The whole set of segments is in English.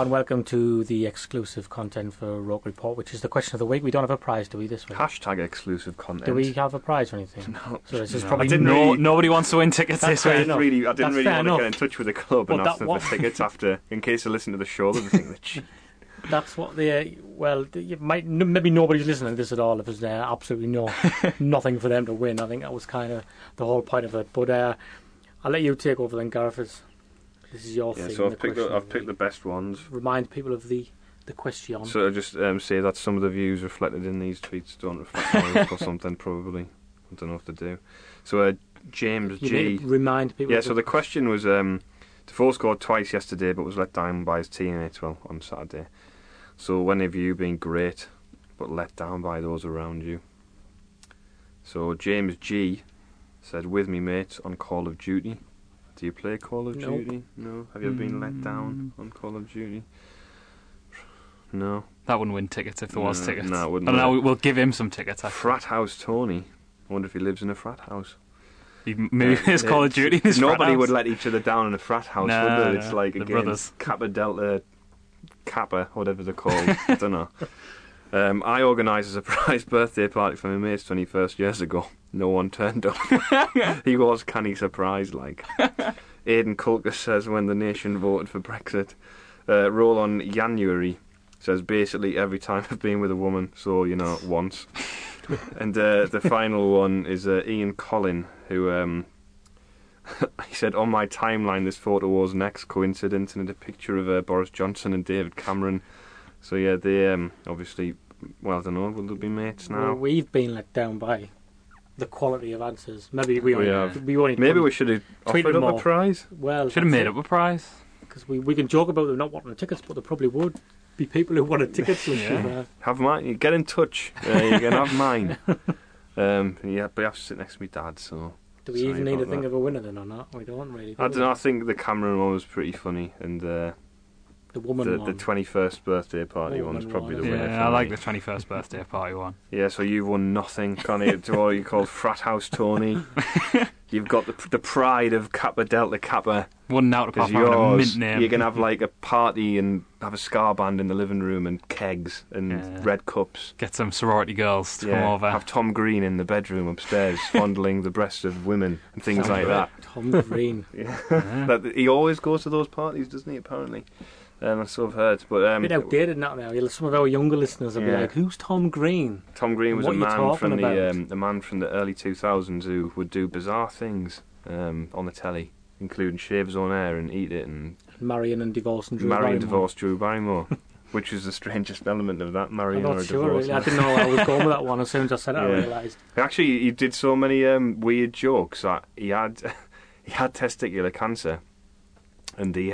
and welcome to the exclusive content for Rogue Report, which is the question of the week. We don't have a prize, do we, this week? Hashtag exclusive content. Do we have a prize or anything? No. So this is No. probably Nobody wants to win tickets this week. I didn't really want to enough. get in touch with the club and ask them for tickets after, in case they listen to the show, they think that That's what they. Maybe nobody's listening to this at all if there's absolutely nothing for them to win. I think that was kind of the whole point of it. But I'll let you take over then, Gareth. This is your thing. So I've picked the best ones. Remind people of the question. So I just say that some of the views reflected in these tweets don't reflect mine or something, probably. I don't know what to do. So James You G. need to remind people. Yeah, so the question was, Defoe scored twice yesterday but was let down by his teammates, on Saturday. So when have you been great but let down by those around you? So James G. said, with me mates on Call of Duty. Do you play Call of Duty? No. Have you ever been let down on Call of Duty? No. That wouldn't win tickets if there was tickets. No, it wouldn't. But now we'll give him some tickets. Frat House Tony. I wonder if he lives in a frat house. Maybe it's Call of Duty in his frat Nobody house. would let each other down in a frat house, would they? It's like, the again, brothers. Kappa Delta, Kappa, whatever they're called. I don't know. I organised a surprise birthday party for my mate's 21st years ago. No one turned up. He was canny surprised, like. Aidan Culcus says, when the nation voted for Brexit. Roll on January says, basically every time I've been with a woman, so, once. And the final one is Ian Collin, who... he said, on my timeline, this photo was next coincidence, and a picture of Boris Johnson and David Cameron. So, yeah, they obviously, I don't know, will they be mates now? Well, we've been let down by the quality of answers. Maybe we only Maybe we should have offered up a prize. Well, should have made up a prize. Because we can joke about them not wanting the tickets, but there probably would be people who wanted tickets. Have mine. You get in touch. You can have mine. But you have to sit next to me dad, so... Do we even need to think of a winner then or not? We don't really. I don't know. I think the Cameron one was pretty funny, and the woman the 21st birthday party one's probably the winner. Yeah, I like the 21st birthday party one. Yeah, so you've won nothing, Connie, to what you call Frat House Tony. You've got the pride of Kappa Delta Kappa. One out apart from a mint name. You can have like a party and have a ska band in the living room and kegs and red cups. Get some sorority girls to come over. Have Tom Green in the bedroom upstairs fondling the breasts of women and things like that. Tom Green. He always goes to those parties, doesn't he, apparently? I sort of heard. But, a bit outdated now. Some of our younger listeners will be like, who's Tom Green? Tom Green was a man from the early 2000s who would do bizarre things on the telly, including shave his own hair and eat it, and marrying and divorcing Drew Barrymore. Which was the strangest element of that, marrying or divorcing. Really. I didn't know I was going with that one. As soon as I said it, I realised. Actually, he did so many weird jokes that he had testicular cancer, and he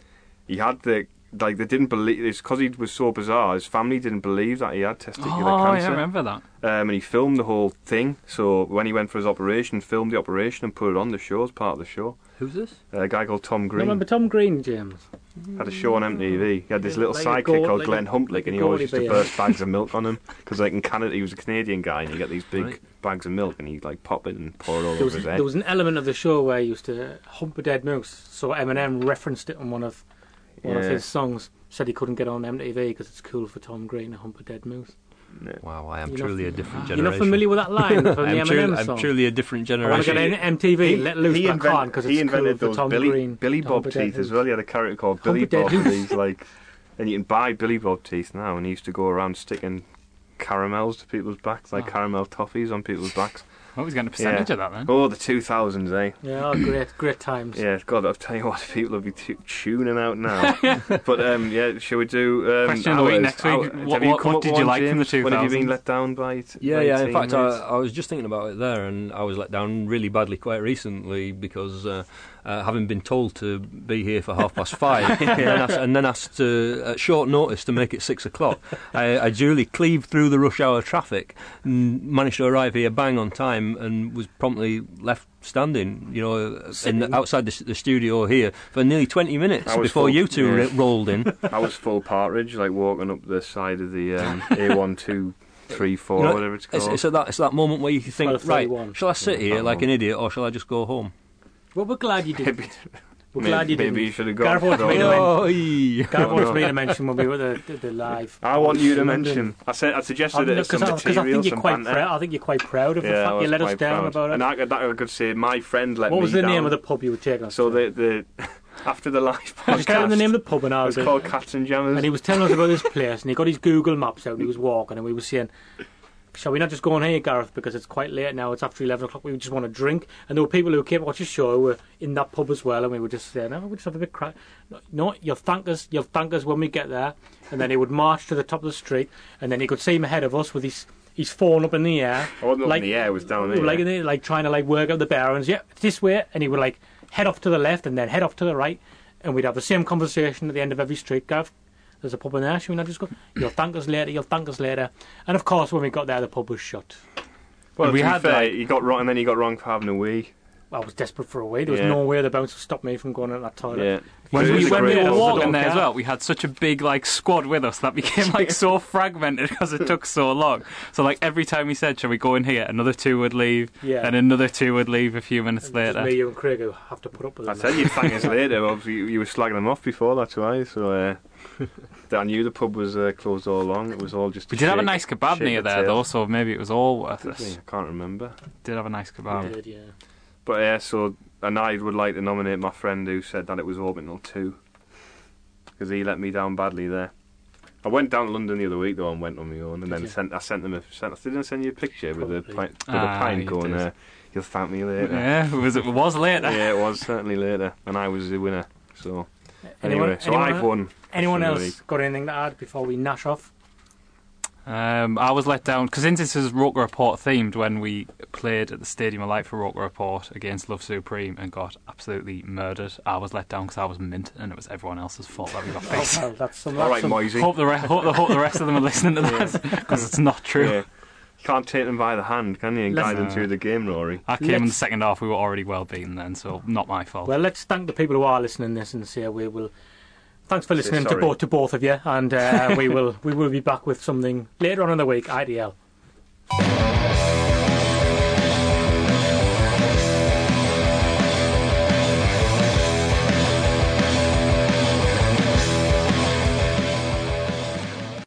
had they didn't believe it's because he was so bizarre. His family didn't believe that he had testicular cancer. Yeah, I remember that. And he filmed the whole thing. So when he went for his operation, filmed the operation and put it on the show as part of the show. Who's this? A guy called Tom Green. Remember Tom Green, James? Had a show on MTV. He had this little sidekick called Glenn Humplick, and he always used to burst bags of milk on him because, in Canada, he was a Canadian guy, and you get these big bags of milk, and he'd pop it and pour it all over his head. There was an element of the show where he used to hump a dead moose. So Eminem referenced it on one of his songs. Said he couldn't get on MTV because it's cool for Tom Green to hump a dead moose. Yeah. Wow, I am truly a different generation. You're not familiar with that line from the Eminem song? I'm truly a different generation. I want to get an MTV, let loose, but I can't because it's invented cool for Tom Green. Billy Bob teeth as well. He had a character called Billy Bob. He's and you can buy Billy Bob teeth now, and he used to go around sticking caramels to people's backs, caramel toffees on people's backs. What was getting a percentage of that then? Oh, the 2000s, eh? Yeah, great times. Yeah, God, I'll tell you what, people will be tuning out now. But, shall we do... Question of the week next week. What did you like from the 2000s? When have you been let down by it? Yeah, in fact, I was just thinking about it there, and I was let down really badly quite recently because... having been told to be here for 5:30 and then asked at short notice to make it 6 o'clock, I duly cleaved through the rush hour traffic and managed to arrive here bang on time and was promptly left standing, outside the studio here for nearly 20 minutes before you two rolled in. I was full partridge, walking up the side of the A12. 3, 4, whatever it's called. It's that moment where you think, right, shall I sit here like an idiot or shall I just go home? Well, we're glad you did. We're glad you didn't. Maybe you should have gone. Gareth wants me to mention when we were the live. I want you to mention. I suggested it as some material, some banter. I think you're quite proud of the fact you let us down about it. And I could say my friend let me down. What was the name of the pub you were taking us to? So the after the live podcast, just tell him the name of the pub, and it was called Cats and Jammers. And he was telling us about this place, and he got his Google Maps out, and he was walking, and we were saying, shall we not just go in here, Gareth, because it's quite late now, it's after 11 o'clock, we just want to drink. And there were people who came to watch the show who were in that pub as well, and we were just saying, we just have a bit crack. No, you'll thank us when we get there. And then he would march to the top of the street, and then he could see him ahead of us with his phone up in the air. I wasn't up in the air, it was down there. Like trying to work out the bearings. Yeah, it's this way. And he would head off to the left and then head off to the right, and we'd have the same conversation at the end of every street. Gareth, there's a pub in there, should we not just go? You'll thank us later. And of course, when we got there, the pub was shut. Well, we had you got wrong, and then you got wrong for having a wee. I was desperate for a wee. There was no way the bouncer stopped me from going in that toilet. Yeah. When we were walking there as well, we had such a big squad with us that became so fragmented because it took so long. So every time we said, "Shall we go in here?" another two would leave, and another two would leave a few minutes later. Me, you, and Craig who have to put up with it. I said you'd thank us later. Obviously, you were slagging them off before. That's why. So I knew the pub was closed all along. It was all just. We did have a nice kebab near there though, so maybe it was all worth it. I can't remember. Did have a nice kebab. We did, yeah. But and I would like to nominate my friend who said that it was open till 2, because he let me down badly there. I went down to London the other week though and went on my own, and then I sent them didn't I send you a picture with a pint going, you'll thank me later. Yeah, it was later. Yeah, it was certainly later, and I was the winner. So anyway, I've won. Anyone else got anything to add before we nash off? I was let down because since this is Roker Report themed, when we played at the Stadium of Light for Roker Report against Love Supreme and got absolutely murdered, I was let down because I was mint and it was everyone else's fault that we got faced. All right, Moisey. Hope the rest of them are listening to that because it's not true. Yeah. You can't take them by the hand, can you, and guide them through the game, Rory? I came in the second half, we were already well beaten then, so not my fault. Well, let's thank the people who are listening to this and say we will. Thanks for listening to both of you, and we will be back with something later on in the week. IDL.